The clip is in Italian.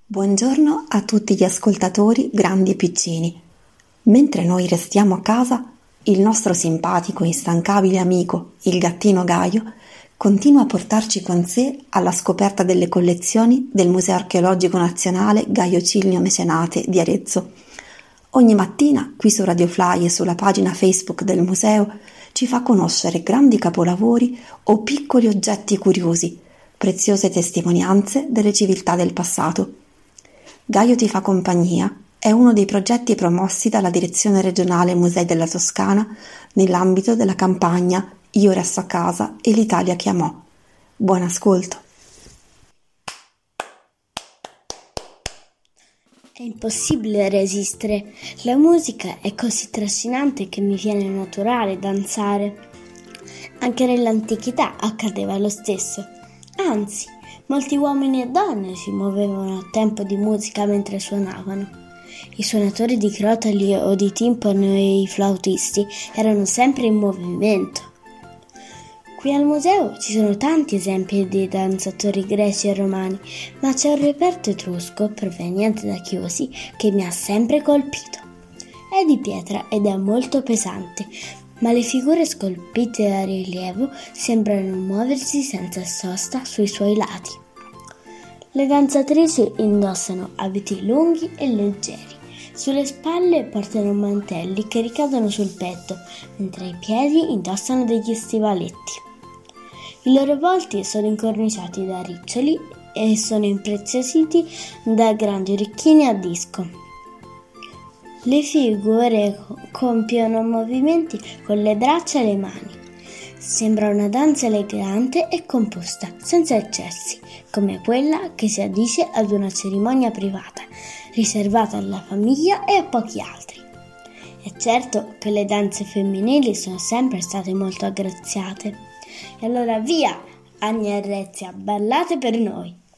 Buongiorno a tutti gli ascoltatori grandi e piccini. Mentre noi restiamo a casa, il nostro simpatico e instancabile amico, il gattino Gaio, continua a portarci con sé alla scoperta delle collezioni del Museo Archeologico Nazionale Gaio Cilio Mecenate di Arezzo. Ogni mattina, qui su Radio Fly e sulla pagina Facebook del museo, ci fa conoscere grandi capolavori o piccoli oggetti curiosi, preziose testimonianze delle civiltà del passato. Gaio ti fa compagnia è uno dei progetti promossi dalla Direzione Regionale Musei della Toscana nell'ambito della campagna Io resto a casa e l'Italia chiamò. Buon ascolto! È impossibile resistere, la musica è così trascinante che mi viene naturale danzare. Anche nell'antichità accadeva lo stesso, anzi, molti uomini e donne si muovevano a tempo di musica mentre suonavano. I suonatori di crotali o di timpano e i flautisti erano sempre in movimento. Qui al museo ci sono tanti esempi di danzatori greci e romani, ma c'è un reperto etrusco proveniente da Chiusi che mi ha sempre colpito. È di pietra ed è molto pesante, ma le figure scolpite a rilievo sembrano muoversi senza sosta sui suoi lati. Le danzatrici indossano abiti lunghi e leggeri. Sulle spalle portano mantelli che ricadono sul petto, mentre ai piedi indossano degli stivaletti. I loro volti sono incorniciati da riccioli e sono impreziositi da grandi orecchini a disco. Le figure compiono movimenti con le braccia e le mani. Sembra una danza elegante e composta, senza eccessi, come quella che si addice ad una cerimonia privata, riservata alla famiglia e a pochi altri. È certo che le danze femminili sono sempre state molto aggraziate. E allora via, Agnia e Rezia, ballate per noi!